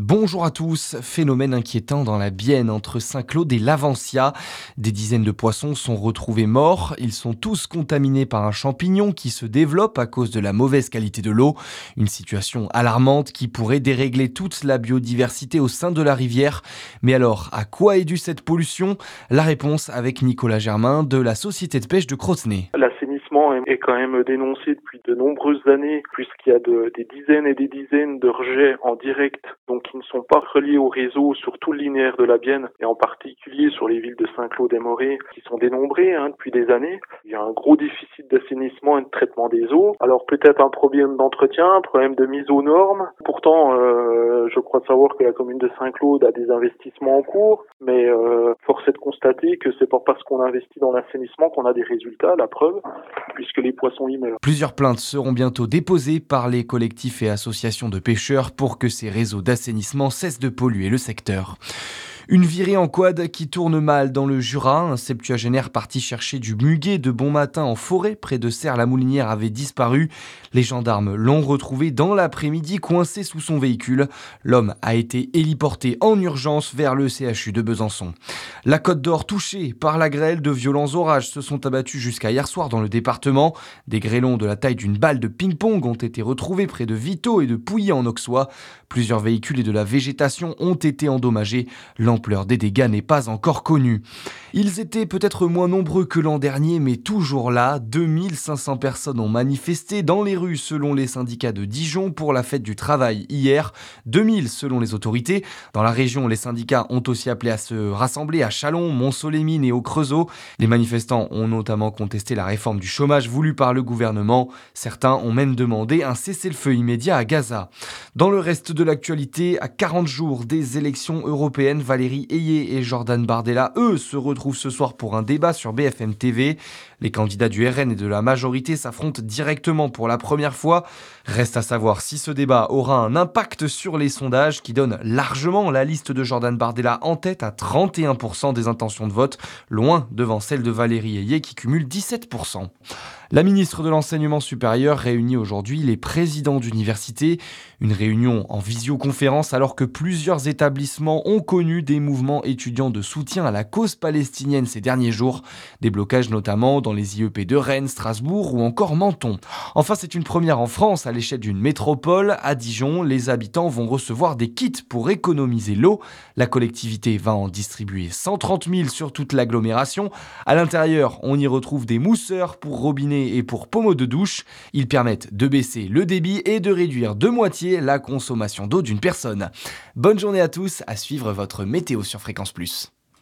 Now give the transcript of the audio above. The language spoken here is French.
Bonjour à tous, phénomène inquiétant dans la Bienne entre Saint-Claude et l'Avancia. Des dizaines de poissons sont retrouvés morts. Ils sont tous contaminés par un champignon qui se développe à cause de la mauvaise qualité de l'eau. Une situation alarmante qui pourrait dérégler toute la biodiversité au sein de la rivière. Mais alors, à quoi est due cette pollution ? La réponse avec Nicolas Germain de la Société de pêche de Crottenay. L'assainissement est quand même dénoncé depuis de nombreuses années, puisqu'il y a des dizaines et des dizaines de rejets en direct, donc qui ne sont pas reliés au réseau sur tout le linéaire de la Bienne, et en particulier sur les villes de Saint-Claude et Morée, qui sont dénombrées depuis des années. Il y a un gros déficit d'assainissement et de traitement des eaux. Alors peut-être un problème d'entretien, un problème de mise aux normes. Pourtant, je crois savoir que la commune de Saint-Claude a des investissements en cours, mais force est de constater que c'est pas parce qu'on investit dans l'assainissement qu'on a des résultats, la preuve, puisque les poissons y meurent. Plusieurs plaintes seront bientôt déposées par les collectifs et associations de pêcheurs pour que ces réseaux d'assainissement cessent de polluer le secteur. Une virée en quad qui tourne mal dans le Jura. Un septuagénaire parti chercher du muguet de bon matin en forêt près de Serres-la-Moulinière avait disparu. Les gendarmes l'ont retrouvé dans l'après-midi coincé sous son véhicule. L'homme a été héliporté en urgence vers le CHU de Besançon. La Côte d'Or touchée par la grêle, de violents orages se sont abattus jusqu'à hier soir dans le département. Des grêlons de la taille d'une balle de ping-pong ont été retrouvés près de Vito et de Pouilly en Auxois. Plusieurs véhicules et de la végétation ont été endommagés. L'ampleur des dégâts n'est pas encore connue. Ils étaient peut-être moins nombreux que l'an dernier, mais toujours là. 2500 personnes ont manifesté dans les rues selon les syndicats de Dijon pour la fête du travail hier. 2000 selon les autorités. Dans la région, les syndicats ont aussi appelé à se rassembler à Châlons, Mont-Solémine et au Creusot. Les manifestants ont notamment contesté la réforme du chômage voulue par le gouvernement. Certains ont même demandé un cessez-le-feu immédiat à Gaza. Dans le reste de l'actualité, à 40 jours des élections européennes, Valérie Ayé et Jordan Bardella, eux, se retrouvent ce soir pour un débat sur BFM TV. Les candidats du RN et de la majorité s'affrontent directement pour la première fois. Reste à savoir si ce débat aura un impact sur les sondages qui donnent largement la liste de Jordan Bardella en tête à 31% des intentions de vote, loin devant celle de Valérie Ayé qui cumule 17%. La ministre de l'Enseignement supérieur réunit aujourd'hui les présidents d'université. Une réunion en visioconférence alors que plusieurs établissements ont connu des mouvements étudiants de soutien à la cause palestinienne ces derniers jours. Des blocages notamment dans les IEP de Rennes, Strasbourg ou encore Menton. Enfin, c'est une première en France à l'échelle d'une métropole. À Dijon, les habitants vont recevoir des kits pour économiser l'eau. La collectivité va en distribuer 130 000 sur toute l'agglomération. À l'intérieur, on y retrouve des mousseurs pour robinets et pour pommeaux de douche. Ils permettent de baisser le débit et de réduire de moitié la consommation d'eau d'une personne. Bonne journée à tous, à suivre votre météo sur Fréquence Plus.